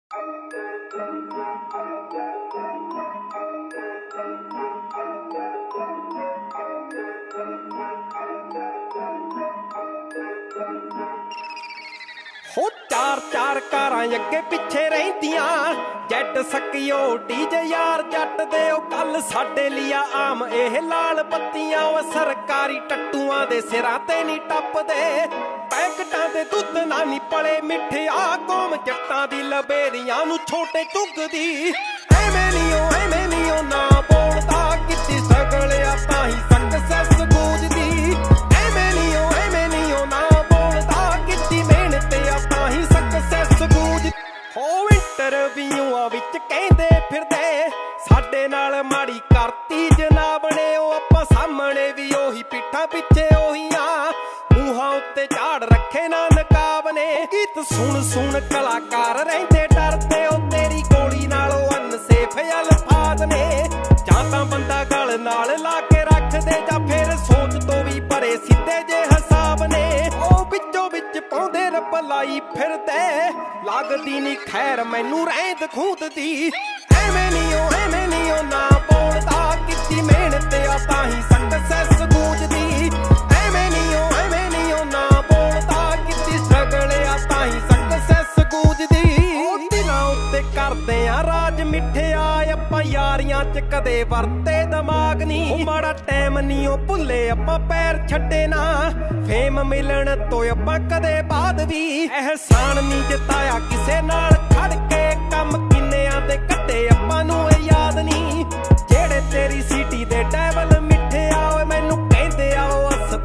हो चार चार कारां अगे पिछे रहिंदियां जैट सिक्योरिटी जे यार जट दे कल साडे लिया आम एह लाल बत्तियां व सरकारी टट्टूआं दे सिरां ते नी टपदे पैकटां दे दुੱਧ ना नी पले मिठे आ कौम जट्टां दी लबेरियां नू छोटे चुगदी एवें नी ना बोलदा किती सगलिया ताही सक्सेस गूंजदी एवें नी ना बोलदा किती मेहनत आ ताही सक्सेस गूंजदी हो इंटरव्यूआं विच कहंदे फिरदे साडे नाल माड़ी करती जनाब ने ओ आपां सामणे भी ओही पिट्ठां पिछे ओहियां मूहां उत्ते झाड़ रखे ना नकाब ने गीत सुन सुन कलाकार रहिंदे डरदे ओ तेरी गोली नालों अनसेफ अल्फाज ने जां तां बंदा गल नाल ला के रख दे जां फिर सोच तो भी परे सीधे जे हिसाब ने ओ विचों विच पाउंदे रब लाई फिरदे लगदी नी खैर मैनू रहंद खूंददी एवें नी ओ ना बोलदा किती मेहनत आ ताही सक्सेस गूंजदी एवें नी ओ ना बोलदा किती स्ट्रगल आ ताही सक्सेस गूंजदी ओ दिलां उत्ते करदे आ राज मिठे आए आपां यारियां च कदे वरते दिमाग नी माड़ा टाइम नी ओ भुल्ले आपां पैर छड्डे ना फेम मिलन तो आपां कदे बाद भी एहसान नी जताया किसे नाल खड़ के कम किन्नियां दे कट्टे आपां नू याद नी जेड़े तेरी सिटी दे डेवल मिठे आओ मैनू कहंदे आओ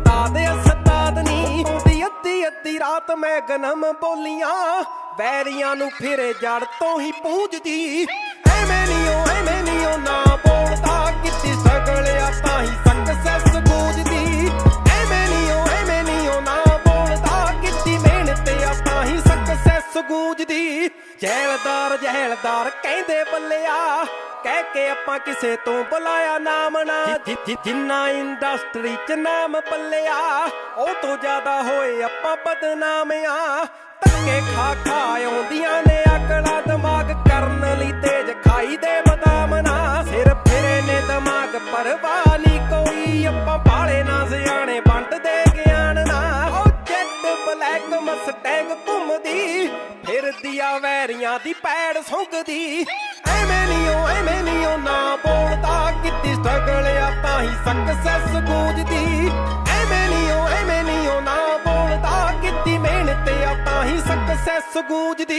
अस्ताद नी ओदी अद्धी अद्धी रात मैं गनम बोलियां वैरियां नू फिरे जड़ तो ही पूंजदी एवें नी ओ ना बोलदा किती सगल आ ताही सक्सेस गूंजदी एवें नी ओ ना बोलदा किती मेहनत आ ताही सक्सेस गूंजदी जैलदार कहंदे बल्लिया कह के आपां किसे तो बुलाया नाम ना जिन्ना इंडस्ट्री च नाम पल्लिया ओ तो ज्यादा होए आपां बदनाम आ धक्के खा आउंदियां ने अकला दिमाग करन लई तेज खाई दे बदाम ना सिर फिरे ने दिमाग परवाह नी कोई आपां बाले ना सियाणे वंड दे ज्ञान ना ओ जैट ब्लैक मस्टैंग घुमदी फिरदी आ वैरियां दी पैड़ सुंघदी एवें नी ओ ना बोलदा किती स्ट्रगल आ ताही सक्सेस गूंजदी एवें नी ओ ना बोलदा किती मेहनत आ ताही सक्सेस गूंजदी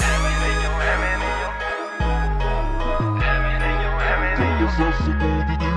Success